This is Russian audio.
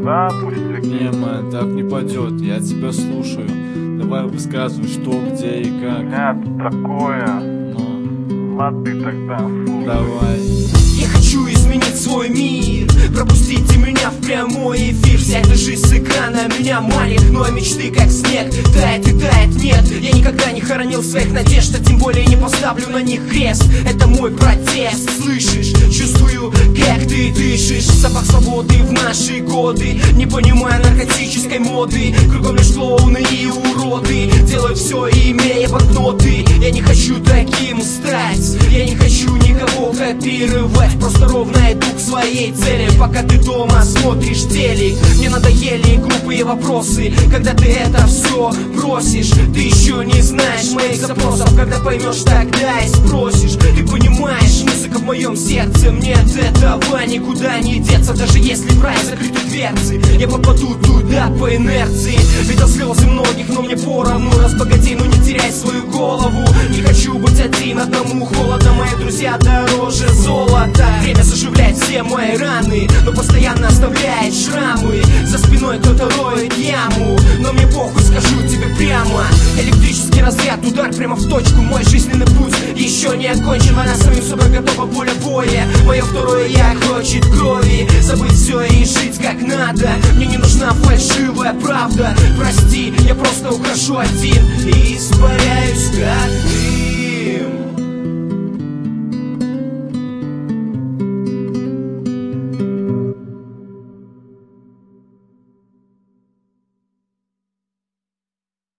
да, пусть Не, man, так не пойдет, я тебя слушаю. Давай высказывай, что, где и как. у меня такое. Ну, Лады тогда, слушай. давай. Я хочу изменить свой мир. Пропустите меня в прямой эфир. Вся эта жизнь с экрана меня манит, но мечты как снег тает и тает. Нет, я никогда не хоронил своих надежд, а тем более не поставлю на них крест. Это мой протест, слышишь? Чувствую, как ты дышишь. Запах свободы в наши годы. Не понимая наркотической моды. Кругом лишь клоуны и уроды. Делаю все, имея банкноты. Я не хочу таким стать. Я не хочу никого копировать. Просто ровно иду к своей цели. Пока ты дома смотришь телек. Мне надоели глупые вопросы. Когда ты это все бросишь, ты еще не знаешь моих запросов. Когда поймешь, тогда и спросишь. Ты понимаешь, музыка в моем сердце. Мне от этого никуда не деться. Даже если в рай закрыты дверцы, я попаду туда по инерции. Видел слезы многих, но мне поровну. Разбогатей, но не теряй свою голову. Не хочу быть один, одному холодно. Мои друзья дороже золота. Время заживляет все мои раны, но постоянно оставляет шрамы. За спиной кто-то роет яму, но мне похуй, скажу тебе прямо. Электрический разряд, удар прямо в точку. Мой жизненный путь еще не окончен. Она самим собой готова, поле боя. Мое второе я хочет крови. Забыть все и жить как надо. Мне не нужна фальшивая правда. Прости, я просто ухожу один и испаряюсь как